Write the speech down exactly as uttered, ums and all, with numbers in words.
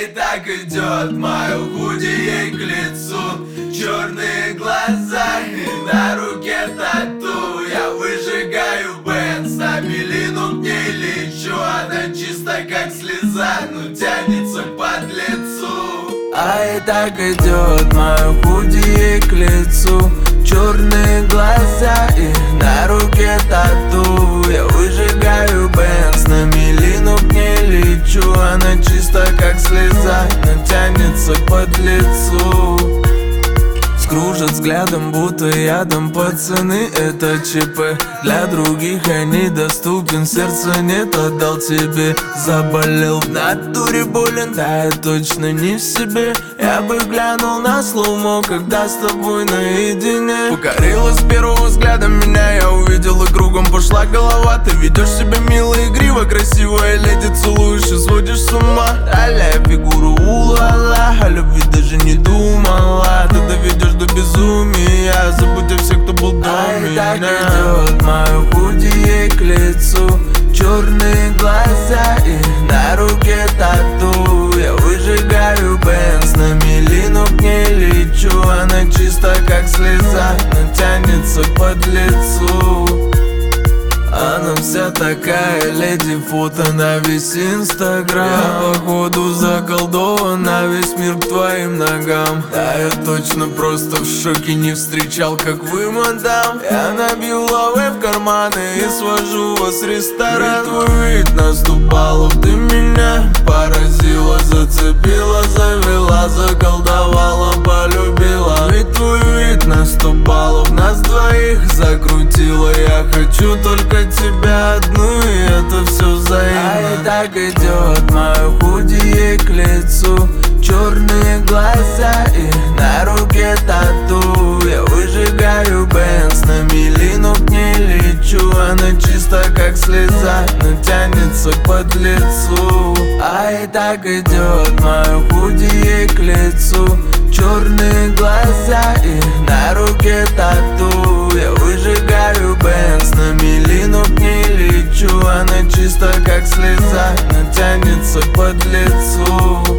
и так идет мое худи ей к лицу. Черные глаза и на руке тату. Я выжигаю бенз, на милину к ней лечу. Она чисто как слеза, но тянется к подлецу. А и так идет мое худи ей к лицу. Черные глаза и на руке тату. Я выжигаю бенз, на милину к ней лечу. Она чисто как слеза, но тянется к подлецу. Скружат взглядом, будто ядом. Пацаны, это ЧП. Для других я недоступен, сердца нет, отдал тебе. Заболел в натуре, болен, да я точно не в себе. Я бы глянул на слоумо, когда с тобой наедине. Покорила с первого взгляда меня, я увидел и кругом пошла голова. Ты ведешь себя мило, игриво, красивая леди, целуешь и сводишь с ума. Аля фигуру улала, о любви даже не думала. Ты доведешь до безумия, забудь о всех, кто был до меня. А и так идет мое худи ей к лицу. Черные глаза и на руке тату. Я выжигаю бенз, на милину к ней лечу. Она чисто как слеза, но тянется к подлецу. Она вся такая леди, фото на весь инстаграм. Я походу заколдован, на весь мир к твоим ногам. Да, я точно просто в шоке, не встречал, как вы, мадам. Я набью лавы в карманы и свожу вас в ресторан. Твой вид наступал, ты меня поразила, зацепила, завела, заколдовала, полюбила. Ведь твой вид наступал, нас двоих закрутила. Я хочу только тебя одну, и это все взаимно. А и так идет мое худи ей к лицу. Черные глаза и на руке тату. Я выжигаю бенз, на милину к ней лечу. Она чисто как слеза, но тянется к подлецу. А и так идет мое худи ей к лицу. Черные глаза и на руке тату. Я выжигаю бенз, на милину к ней лечу. Она чисто как слеза, но тянется к подлецу.